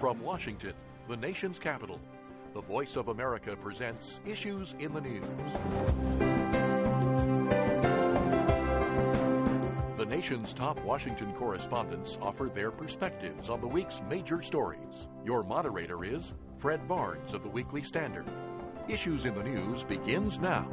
From Washington, the nation's capital, the Voice of America presents Issues in the News. The nation's top Washington correspondents offer their perspectives on the week's major stories. Your moderator is Fred Barnes of the Weekly Standard. Issues in the News begins now.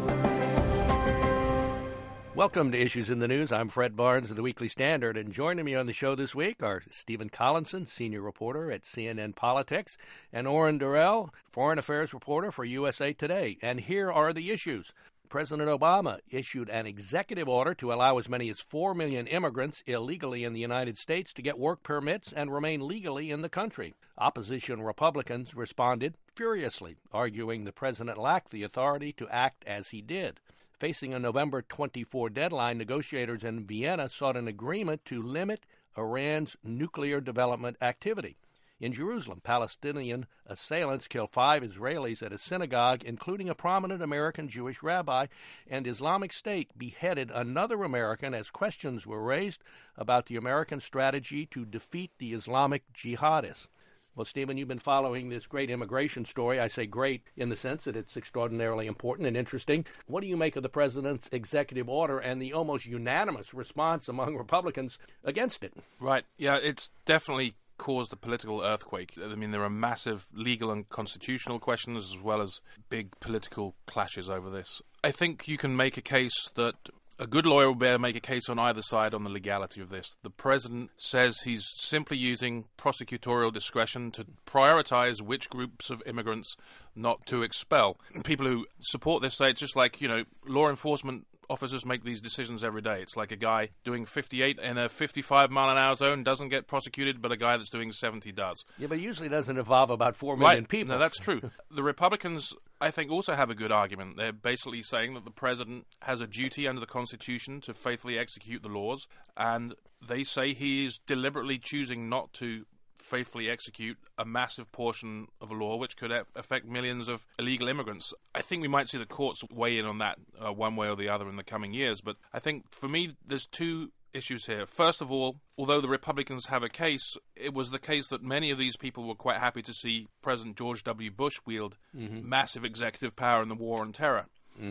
Welcome to Issues in the News. I'm Fred Barnes of the Weekly Standard, and joining me on the show this week are Stephen Collinson, senior reporter at CNN Politics, and Oren Durrell, foreign affairs reporter for USA Today. And here are the issues. President Obama issued an executive order to allow as many as 4 million immigrants illegally in the United States to get work permits and remain legally in the country. Opposition Republicans responded furiously, arguing the president lacked the authority to act as he did. Facing a November 24 deadline, negotiators in Vienna sought an agreement to limit Iran's nuclear development activity. In Jerusalem, Palestinian assailants killed 5 Israelis at a synagogue, including a prominent American Jewish rabbi, and Islamic State beheaded another American as questions were raised about the American strategy to defeat the Islamic jihadists. Well, Stephen, you've been following this great immigration story. I say great in the sense that it's extraordinarily important and interesting. What do you make of the president's executive order and the almost unanimous response among Republicans against it? Right. Yeah, it's definitely caused a political earthquake. I mean, there are massive legal and constitutional questions as well as big political clashes over this. I think you can make a case that a good lawyer will be able to make a case on either side on the legality of this. The president says he's simply using prosecutorial discretion to prioritize which groups of immigrants not to expel. People who support this say it's just like, law enforcement officers make these decisions every day. It's like a guy doing 58 in a 55-mile-an-hour zone doesn't get prosecuted, but a guy that's doing 70 does. Yeah, but usually it doesn't involve about 4 million people. No, that's true. The Republicans, I think, also have a good argument. They're basically saying that the president has a duty under the Constitution to faithfully execute the laws, and they say he is deliberately choosing not to faithfully execute a massive portion of a law which could affect millions of illegal immigrants. I think we might see the courts weigh in on that one way or the other in the coming years, but I think for me there's two issues here. First of all, although the Republicans have a case, it was the case that many of these people were quite happy to see President George W. Bush wield massive executive power in the war on terror.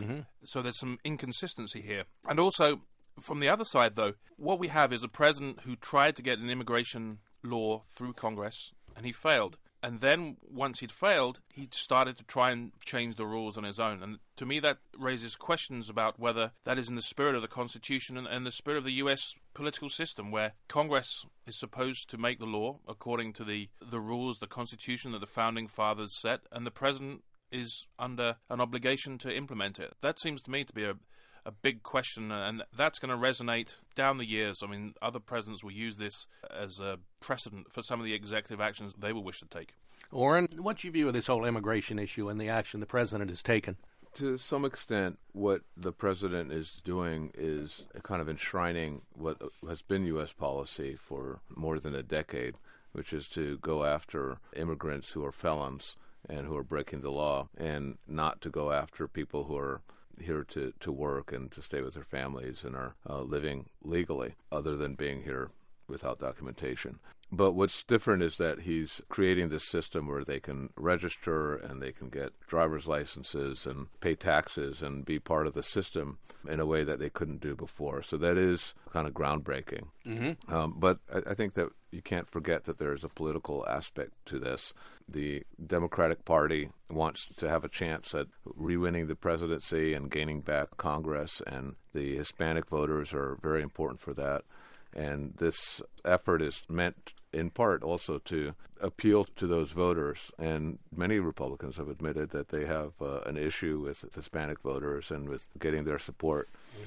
So there's some inconsistency here. And also, from the other side, though, what we have is a president who tried to get an immigration law through Congress, and he failed. And then, once he'd failed, he started to try and change the rules on his own. And to me, that raises questions about whether that is in the spirit of the Constitution and the spirit of the U.S. political system, where Congress is supposed to make the law according to the rules, the Constitution that the Founding Fathers set, and the President is under an obligation to implement it. That seems to me to be a big question, and that's going to resonate down the years. I mean, other presidents will use this as a precedent for some of the executive actions they will wish to take. Oren, what's your view of this whole immigration issue and the action the president has taken? To some extent, what the president is doing is kind of enshrining what has been U.S. policy for more than a decade, which is to go after immigrants who are felons and who are breaking the law, and not to go after people who are here to work and to stay with their families and are living legally, other than being here without documentation. But what's different is that he's creating this system where they can register and they can get driver's licenses and pay taxes and be part of the system in a way that they couldn't do before. So that is kind of groundbreaking. But I think that you can't forget that there is a political aspect to this. The Democratic Party wants to have a chance at re-winning the presidency and gaining back Congress, and the Hispanic voters are very important for that. And this effort is meant, in part, also to appeal to those voters. And many Republicans have admitted that they have an issue with Hispanic voters and with getting their support.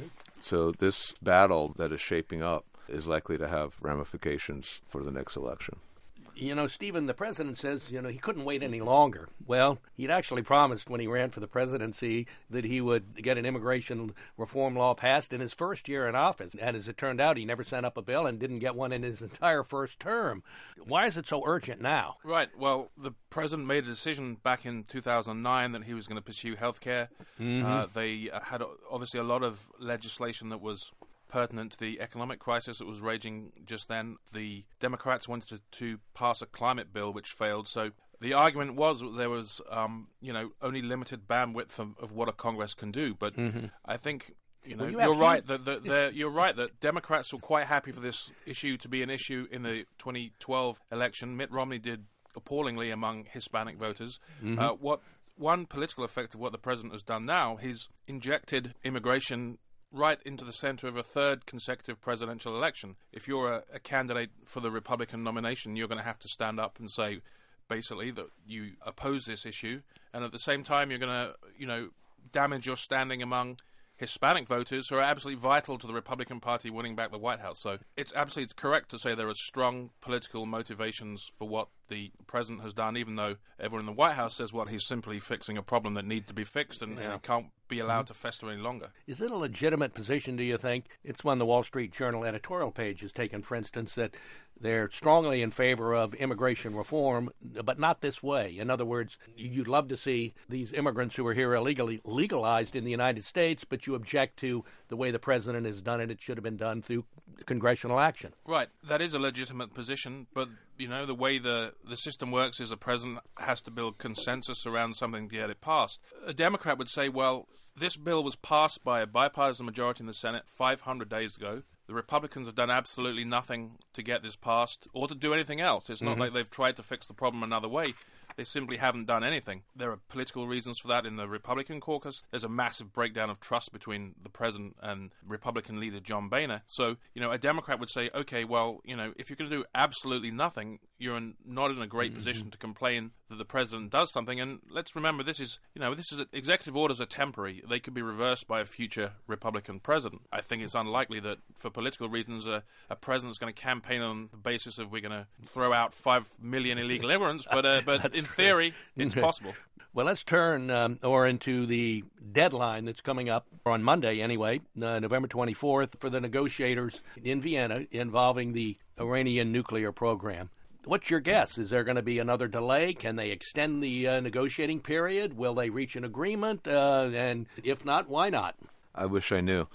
So this battle that is shaping up is likely to have ramifications for the next election. Stephen, the president says, he couldn't wait any longer. Well, he'd actually promised when he ran for the presidency that he would get an immigration reform law passed in his first year in office. And as it turned out, he never sent up a bill and didn't get one in his entire first term. Why is it so urgent now? Right. Well, the president made a decision back in 2009 that he was going to pursue health care. They had obviously a lot of legislation that was pertinent to the economic crisis that was raging just then. The Democrats wanted to pass a climate bill, which failed. So the argument was that there was, only limited bandwidth of what a Congress can do. But I think, you're right that Democrats were quite happy for this issue to be an issue in the 2012 election. Mitt Romney did appallingly among Hispanic voters. One political effect of what the president has done now, he's injected immigration right into the center of a third consecutive presidential election. If you're a candidate for the Republican nomination, you're going to have to stand up and say, basically, that you oppose this issue, and at the same time, you're going to, damage your standing among Hispanic voters who are absolutely vital to the Republican Party winning back the White House. So it's absolutely correct to say there are strong political motivations for what the president has done, even though everyone in the White House says, well, he's simply fixing a problem that needs to be fixed and it can't be allowed to fester any longer. Is it a legitimate position, do you think? It's one the Wall Street Journal editorial page has taken, for instance, that they're strongly in favor of immigration reform, but not this way. In other words, you'd love to see these immigrants who are here illegally legalized in the United States, but you object to the way the president has done it. It should have been done through congressional action. Right. That is a legitimate position, but, the way the system works is the president has to build consensus around something to get it passed. A Democrat would say, well, this bill was passed by a bipartisan majority in the Senate 500 days ago. The Republicans have done absolutely nothing to get this passed or to do anything else. It's not like they've tried to fix the problem another way. They simply haven't done anything. There are political reasons for that in the Republican caucus. There's a massive breakdown of trust between the president and Republican leader John Boehner. So, a Democrat would say, okay, well, if you're going to do absolutely nothing, you're not in a great position to complain that the president does something. And let's remember, executive orders are temporary. They could be reversed by a future Republican president. I think it's unlikely that, for political reasons, a president's going to campaign on the basis of we're going to throw out 5 million illegal immigrants, but in theory, it's possible. Well, let's turn into the deadline that's coming up on Monday anyway, November 24th, for the negotiators in Vienna involving the Iranian nuclear program. What's your guess? Is there going to be another delay? Can they extend the negotiating period? Will they reach an agreement? And if not, why not? I wish I knew.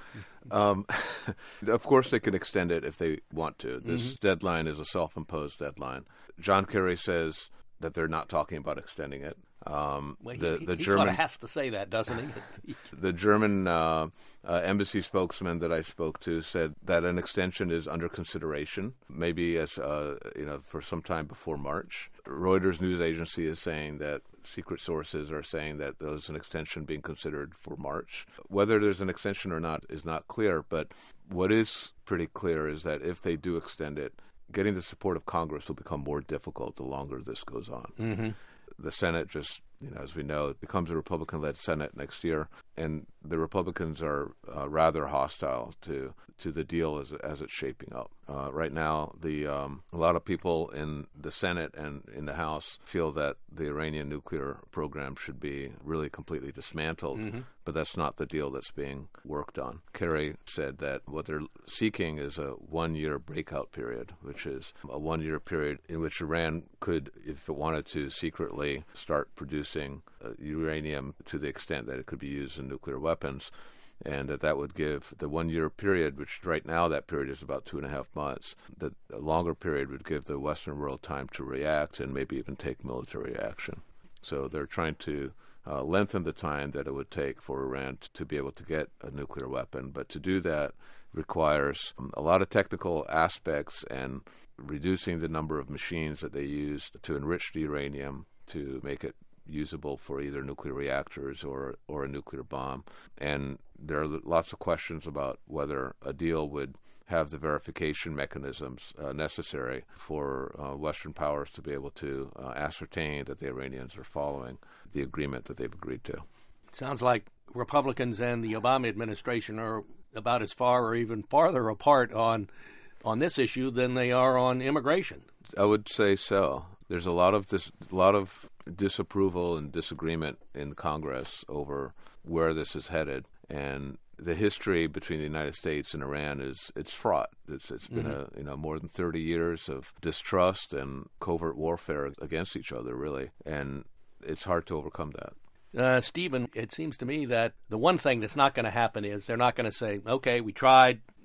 Of course they can extend it if they want to. This deadline is a self-imposed deadline. John Kerry says that they're not talking about extending it. He sort of has to say that, doesn't he? The German embassy spokesman that I spoke to said that an extension is under consideration, maybe as for some time before March. Reuters news agency is saying that secret sources are saying that there's an extension being considered for March. Whether there's an extension or not is not clear, but what is pretty clear is that if they do extend it, getting the support of Congress will become more difficult the longer this goes on. The Senate just, as we know, it becomes a Republican-led Senate next year, and the Republicans are rather hostile to the deal as it's shaping up. Right now, a lot of people in the Senate and in the House feel that the Iranian nuclear program should be really completely dismantled, but that's not the deal that's being worked on. Kerry said that what they're seeking is a one-year breakout period, which is a one-year period in which Iran could, if it wanted to, secretly start producing uranium to the extent that it could be used in nuclear weapons, and that would give the one-year period, which right now that period is about 2.5 months. The longer period would give the Western world time to react and maybe even take military action. So they're trying to lengthen the time that it would take for Iran to be able to get a nuclear weapon. But to do that requires a lot of technical aspects and reducing the number of machines that they use to enrich the uranium to make it usable for either nuclear reactors or a nuclear bomb. And there are lots of questions about whether a deal would have the verification mechanisms necessary for Western powers to be able to ascertain that the Iranians are following the agreement that they've agreed to. Sounds like Republicans and the Obama administration are about as far or even farther apart on this issue than they are on immigration. I would say so. There's a lot of disapproval and disagreement in Congress over where this is headed, and the history between the United States and Iran it's fraught. It's been more than 30 years of distrust and covert warfare against each other, really, and it's hard to overcome that. Stephen, it seems to me that the one thing that's not going to happen is they're not going to say, okay, we tried,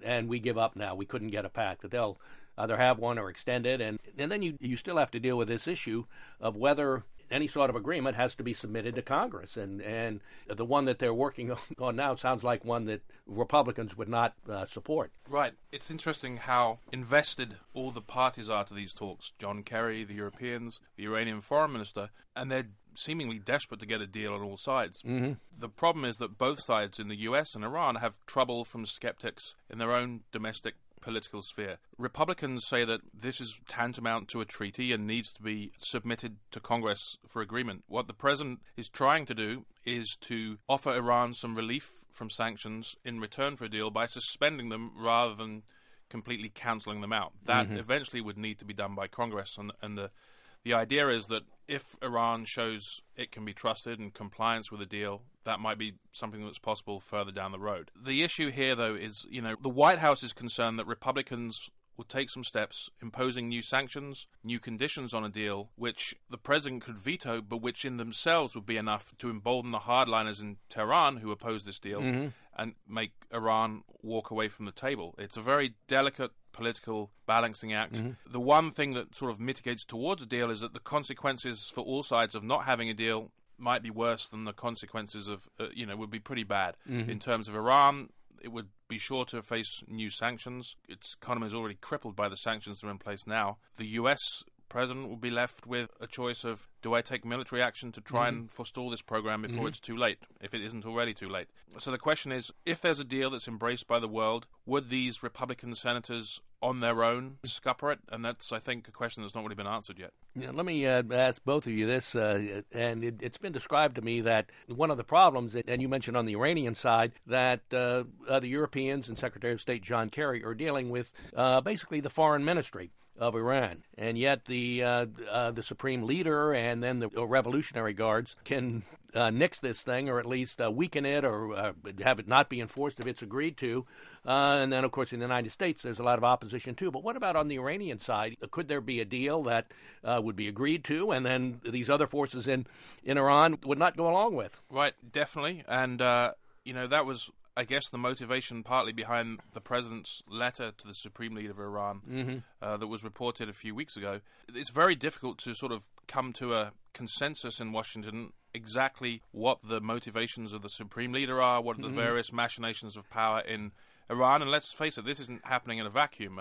and we give up now. We couldn't get a pact. That they'll either have one or extend it, and then you still have to deal with this issue of whether any sort of agreement has to be submitted to Congress, and the one that they're working on now sounds like one that Republicans would not support. Right. It's interesting how invested all the parties are to these talks. John Kerry, the Europeans, the Iranian foreign minister, and they're seemingly desperate to get a deal on all sides. Mm-hmm. The problem is that both sides in the US and Iran have trouble from skeptics in their own domestic political sphere. Republicans say that this is tantamount to a treaty and needs to be submitted to Congress for agreement. What the president is trying to do is to offer Iran some relief from sanctions in return for a deal by suspending them rather than completely cancelling them out. That eventually would need to be done by Congress, and the idea is that if Iran shows it can be trusted in compliance with a deal, that might be something that's possible further down the road. The issue here, though, is, the White House is concerned that Republicans will take some steps imposing new sanctions, new conditions on a deal, which the president could veto, but which in themselves would be enough to embolden the hardliners in Tehran who oppose this deal and make Iran walk away from the table. It's a very delicate political balancing act. The one thing that sort of mitigates towards a deal is that the consequences for all sides of not having a deal might be worse than the consequences of, would be pretty bad. In terms of Iran, it would be sure to face new sanctions. Its economy is already crippled by the sanctions that are in place now. The U.S. president will be left with a choice of, do I take military action to try and forestall this program before it's too late, if it isn't already too late? So the question is, if there's a deal that's embraced by the world, would these Republican senators on their own scupper it? And that's, I think, a question that's not really been answered yet. Yeah, let me ask both of you this, and it's been described to me that one of the problems, and you mentioned on the Iranian side, that the Europeans and Secretary of State John Kerry are dealing with basically the foreign ministry of Iran, and yet the supreme leader and then the Revolutionary Guards can nix this thing, or at least weaken it, or have it not be enforced if it's agreed to. And then, of course, in the United States, there's a lot of opposition too. But what about on the Iranian side? Could there be a deal that would be agreed to, and then these other forces in Iran would not go along with? Right, definitely. And, that was, I guess, the motivation partly behind the president's letter to the supreme leader of Iran that was reported a few weeks ago. It's very difficult to sort of come to a consensus in Washington exactly what the motivations of the supreme leader are, what are the various machinations of power in Iran. And let's face it, this isn't happening in a vacuum.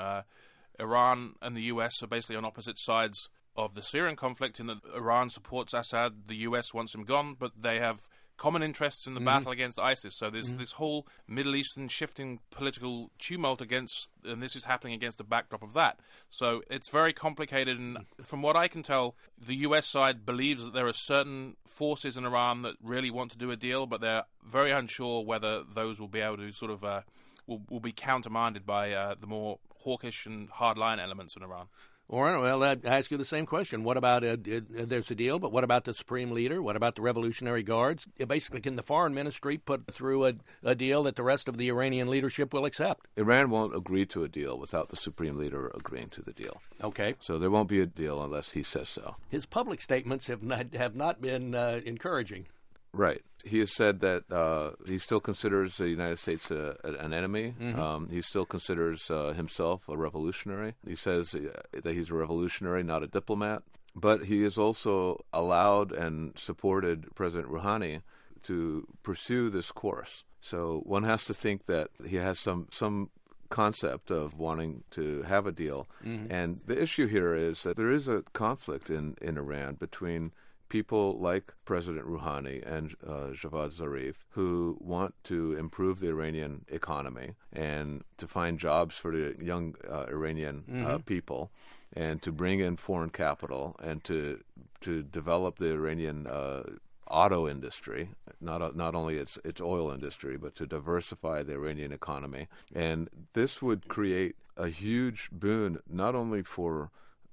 Iran and the U.S. are basically on opposite sides of the Syrian conflict, in that Iran supports Assad, the U.S. wants him gone, but they have common interests in the battle against ISIS. So there's this whole Middle Eastern shifting political tumult and this is happening against the backdrop of that. So it's very complicated, and from what I can tell, the US side believes that there are certain forces in Iran that really want to do a deal, but they're very unsure whether those will be able to sort of will be countermanded by the more hawkish and hardline elements in Iran. Well, I ask you the same question. What about, there's a deal, but what about the supreme leader? What about the Revolutionary Guards? Basically, can the foreign ministry put through a deal that the rest of the Iranian leadership will accept? Iran won't agree to a deal without the supreme leader agreeing to the deal. Okay. So there won't be a deal unless he says so. His public statements have not been encouraging. Right. He has said that he still considers the United States an enemy. He still considers himself a revolutionary. He says that he's a revolutionary, not a diplomat. But he has also allowed and supported President Rouhani to pursue this course. So one has to think that he has some concept of wanting to have a deal. And the issue here is that there is a conflict in Iran between people like President Rouhani and Javad Zarif, who want to improve the Iranian economy and to find jobs for the young Iranian people, and to bring in foreign capital and to develop the Iranian auto industry, not only its oil industry, but to diversify the Iranian economy. And this would create a huge boon not only for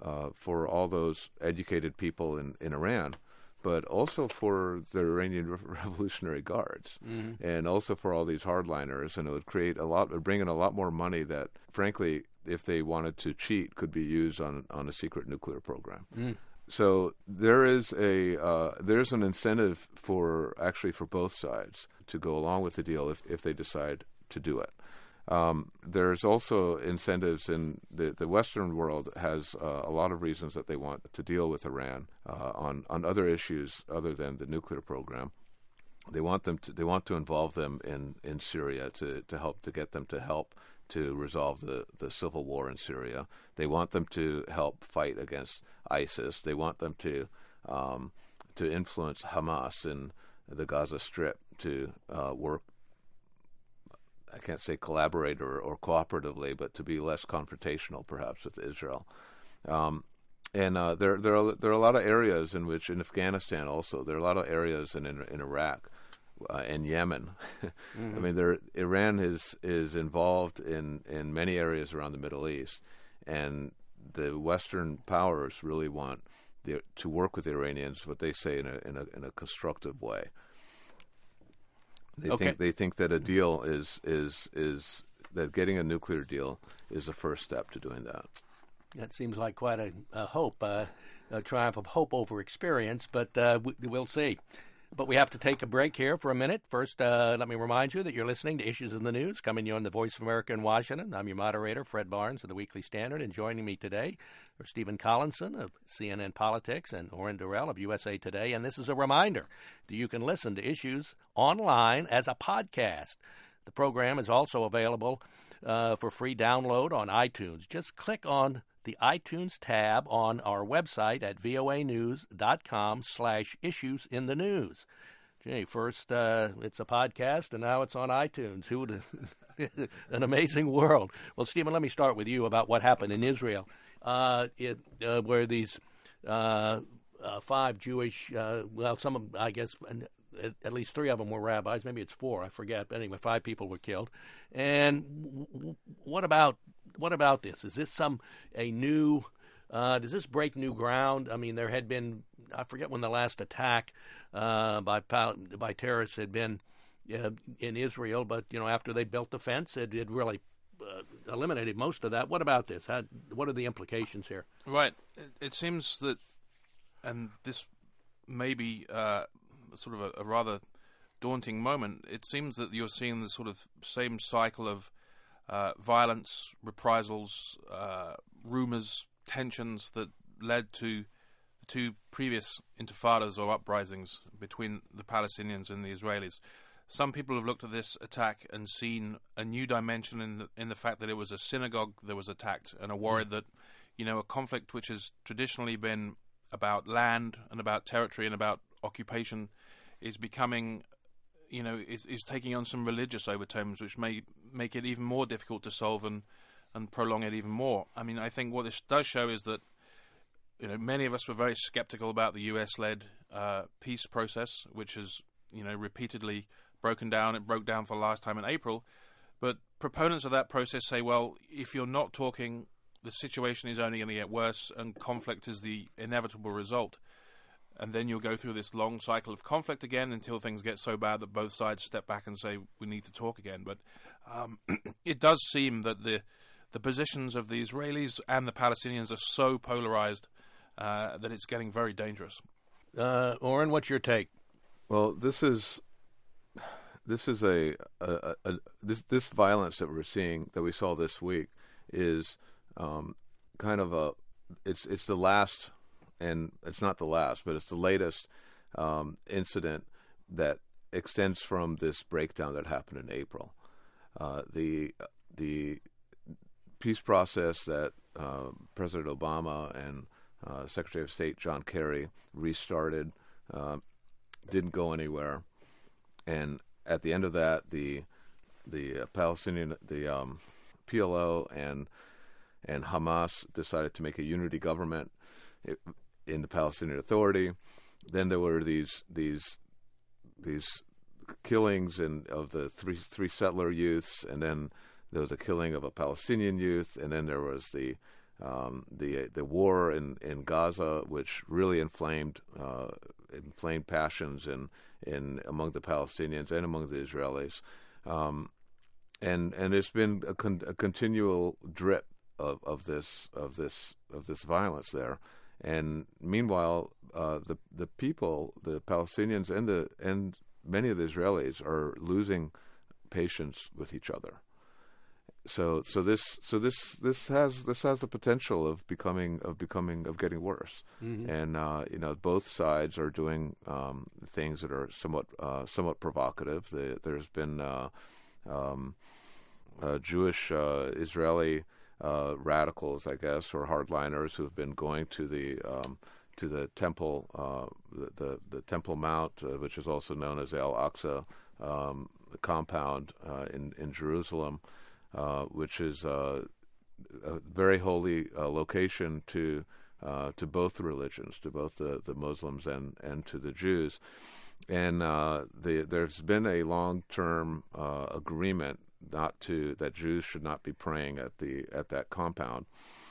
all those educated people in Iran, but also for the Iranian Revolutionary Guards, and also for all these hardliners. And it would bring in a lot more money that, frankly, if they wanted to cheat, could be used on a secret nuclear program. So there's an incentive for both sides to go along with the deal if they decide to do it. There's also incentives in the Western world has a lot of reasons that they want to deal with Iran on other issues other than the nuclear program. They want to involve them in Syria to get them to help to resolve the civil war in Syria. They want them to help fight against ISIS. They want them to influence Hamas in the Gaza Strip to work, I can't say collaborate or cooperatively, but to be less confrontational perhaps with Israel. And there are a lot of areas in Afghanistan also, there are a lot of areas in Iraq and Yemen. Mm-hmm. I mean, Iran is involved in many areas around the Middle East, and the Western powers really want to work with the Iranians, what they say, in a constructive way. They think that a deal is that getting a nuclear deal is the first step to doing that. That seems like quite a hope, a triumph of hope over experience, but we'll see. But we have to take a break here for a minute. First, let me remind you that you're listening to Issues in the News, coming to you on the Voice of America in Washington. I'm your moderator, Fred Barnes of the Weekly Standard, and joining me today are Stephen Collinson of CNN Politics and Oren Durrell of USA Today. And this is a reminder that you can listen to Issues online as a podcast. The program is also available for free download on iTunes. Just click on the iTunes tab on our website at voanews.com/issues in the news. Gee, first it's a podcast, and now it's on iTunes. Who would an amazing world. Well, Stephen, let me start with you about what happened in Israel. Where these 5 Jewish, some of them, I guess, at least 3 of them were rabbis. Maybe it's 4, I forget. But anyway, 5 people were killed. And what about this? Is this a new? Does this break new ground? I mean, there had been, I forget when the last attack by terrorists had been in Israel, but after they built the fence, it really eliminated most of that. What about this? What are the implications here? Right. It seems that, and this may be sort of a rather daunting moment. It seems that you're seeing the sort of same cycle of violence, reprisals, rumors, tensions that led to the 2 previous intifadas or uprisings between the Palestinians and the Israelis. Some people have looked at this attack and seen a new dimension in the fact that it was a synagogue that was attacked, and are worried that a conflict which has traditionally been about land and about territory and about occupation is becoming, is taking on some religious overtones, which may make it even more difficult to solve and prolong it even more. I mean, I think what this does show is that, many of us were very skeptical about the U.S.-led peace process, which has, repeatedly broken down. It broke down for the last time in April. But proponents of that process say, well, if you're not talking, the situation is only going to get worse, and conflict is the inevitable result. And then you'll go through this long cycle of conflict again until things get so bad that both sides step back and say, we need to talk again. But it does seem that the positions of the Israelis and the Palestinians are so polarized that it's getting very dangerous. Oren, what's your take? Well, this violence that we're seeing, that we saw this week, is kind of it's the last. And it's not the last, but it's the latest incident that extends from this breakdown that happened in April. The peace process that President Obama and Secretary of State John Kerry restarted didn't go anywhere, and at the end of that, the Palestinian, the PLO and Hamas decided to make a unity government in the Palestinian Authority. Then there were these killings of the three settler youths, and then there was a killing of a Palestinian youth, and then there was the war in Gaza, which really inflamed passions in among the Palestinians and among the Israelis, and it's been a continual drip of this violence there. And meanwhile, the people, the Palestinians and many of the Israelis, are losing patience with each other. So this has the potential of getting worse, and both sides are doing things that are somewhat provocative. There's been Jewish Israeli radicals, I guess, or hardliners who have been going to the temple, the Temple Mount, which is also known as the Al-Aqsa compound in Jerusalem. Which is a very holy location to both religions, to both the Muslims and to the Jews. And there's been a long-term agreement that Jews should not be praying at that compound.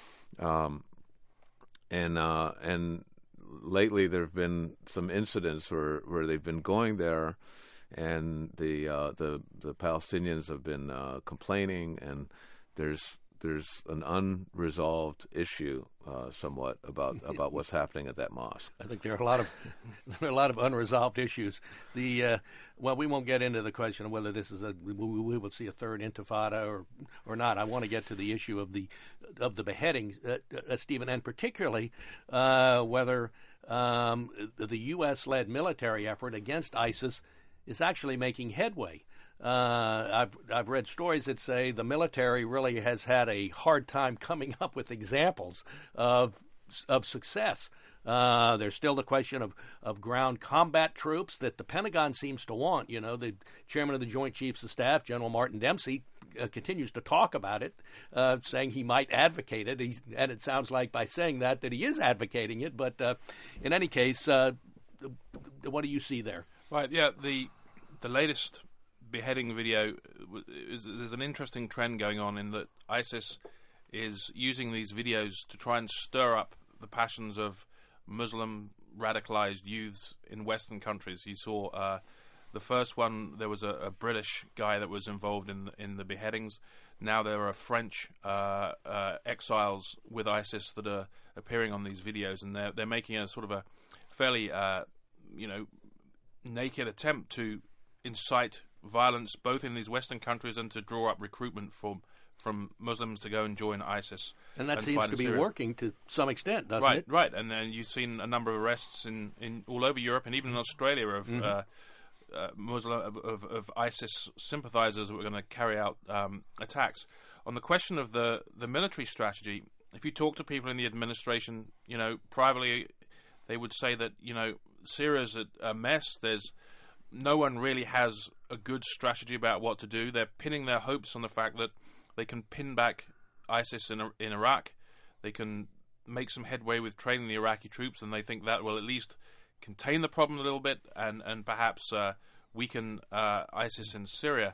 And lately there have been some incidents where they've been going there. And the Palestinians have been complaining, and there's an unresolved issue somewhat about what's happening at that mosque. I think there are a lot of unresolved issues. We won't get into the question of whether this is we will see a third intifada or not. I want to get to the issue of the beheadings, Stephen, and particularly whether the U.S.-led military effort against ISIS is actually making headway. I've read stories that say the military really has had a hard time coming up with examples of success. There's still the question of ground combat troops that the Pentagon seems to want. The chairman of the Joint Chiefs of Staff, General Martin Dempsey, continues to talk about it, saying he might advocate it. And it sounds like by saying that he is advocating it. But in any case, what do you see there? Right, yeah, the latest beheading video, there's an interesting trend going on in that ISIS is using these videos to try and stir up the passions of Muslim radicalized youths in Western countries. You saw the first one, there was a British guy that was involved in the beheadings. Now there are French exiles with ISIS that are appearing on these videos, and they're making a sort of a fairly naked attempt to incite violence both in these Western countries and to draw up recruitment from Muslims to go and join ISIS. And that seems to be working to some extent, doesn't it? Right. And then you've seen a number of arrests in all over Europe and even in Australia of of ISIS sympathizers that were going to carry out attacks. On the question of the military strategy, if you talk to people in the administration, privately, they would say that Syria's a mess. No one really has a good strategy about what to do. They're pinning their hopes on the fact that they can pin back ISIS in Iraq. They can make some headway with training the Iraqi troops, and they think that will at least contain the problem a little bit and perhaps weaken ISIS in Syria.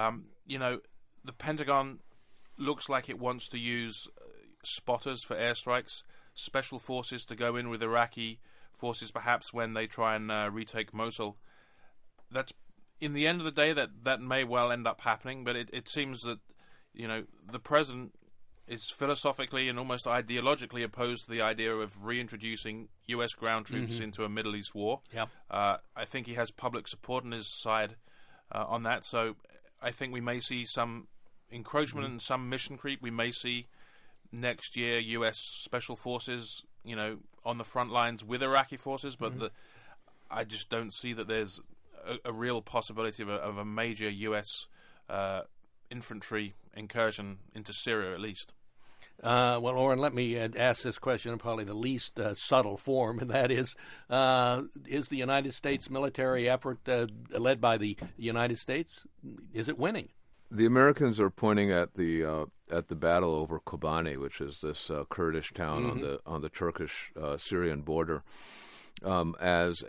The Pentagon looks like it wants to use spotters for airstrikes, special forces to go in with Iraqi forces perhaps when they try and retake Mosul. That's in the end of the day that may well end up happening, but it seems that the president is philosophically and almost ideologically opposed to the idea of reintroducing U.S. ground troops into a Middle East war. Yeah. I think he has public support on his side on that, so I think we may see some encroachment and some mission creep. We may see next year U.S. special forces, on the front lines with Iraqi forces, but I just don't see that there's a real possibility of a major U.S. infantry incursion into Syria, at least. Well, Oren, let me ask this question in probably the least subtle form, and that is the United States military effort led by the United States, is it winning? The Americans are pointing at the battle over Kobani, which is this Kurdish town on the Turkish-Syrian border, as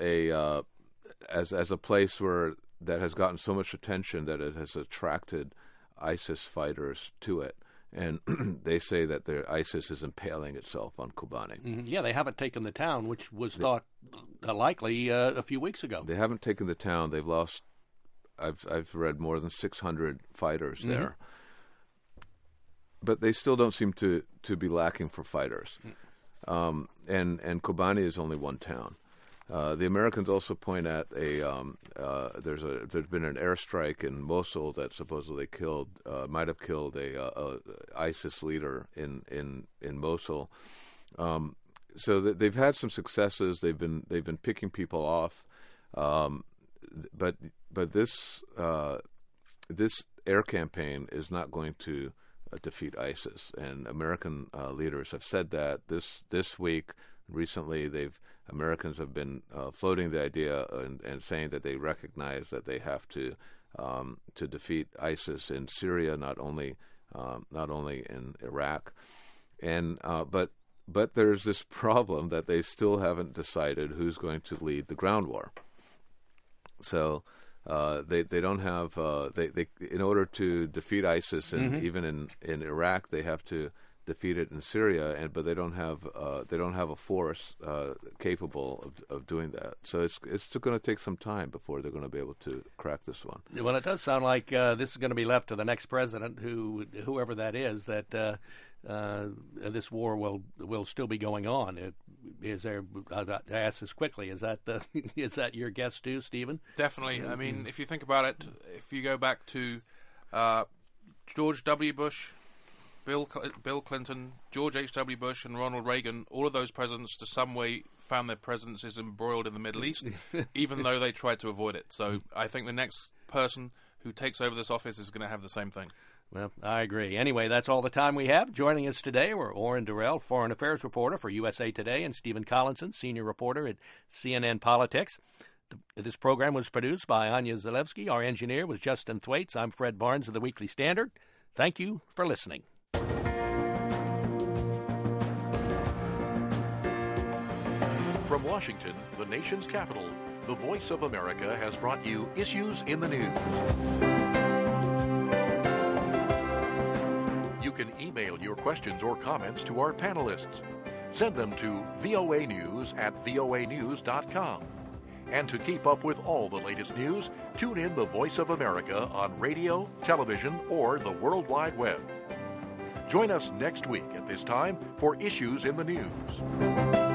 a place that has gotten so much attention that it has attracted ISIS fighters to it. And they say that ISIS is impaling itself on Kobani. Yeah, they haven't taken the town, which was thought likely a few weeks ago. They haven't taken the town. They've lost, I've read, more than 600 fighters there. But they still don't seem to be lacking for fighters. And Kobani is only one town. The Americans also point at there's been an airstrike in Mosul that supposedly might have killed a ISIS leader in Mosul. So they've had some successes. They've been picking people off, but this air campaign is not going to defeat ISIS, and American leaders have said that this week. Recently, Americans have been floating the idea and saying that they recognize that they have to defeat ISIS in Syria, not only in Iraq, and but there's this problem that they still haven't decided who's going to lead the ground war. So they don't have they in order to defeat ISIS even in Iraq, they have to defeat it in Syria, but they don't have a force capable of doing that. So it's still going to take some time before they're going to be able to crack this one. Well, it does sound like this is going to be left to the next president, whoever that is. That this war will still be going on. Is there? I ask this quickly. Is that your guess too, Stephen? Definitely. I mean, if you think about it, if you go back to George W. Bush, Bill Clinton, George H.W. Bush, and Ronald Reagan, all of those presidents, to some way, found their presidencies embroiled in the Middle East, even though they tried to avoid it. So I think the next person who takes over this office is going to have the same thing. Well, I agree. Anyway, that's all the time we have. Joining us today were Oren Durrell, Foreign Affairs reporter for USA Today, and Stephen Collinson, senior reporter at CNN Politics. This program was produced by Anya Zalewski. Our engineer was Justin Thwaites. I'm Fred Barnes of the Weekly Standard. Thank you for listening. From Washington, the nation's capital, the Voice of America has brought you Issues in the News. You can email your questions or comments to our panelists. Send them to voanews@voanews.com. And to keep up with all the latest news, tune in the Voice of America on radio, television, or the World Wide Web. Join us next week at this time for Issues in the News.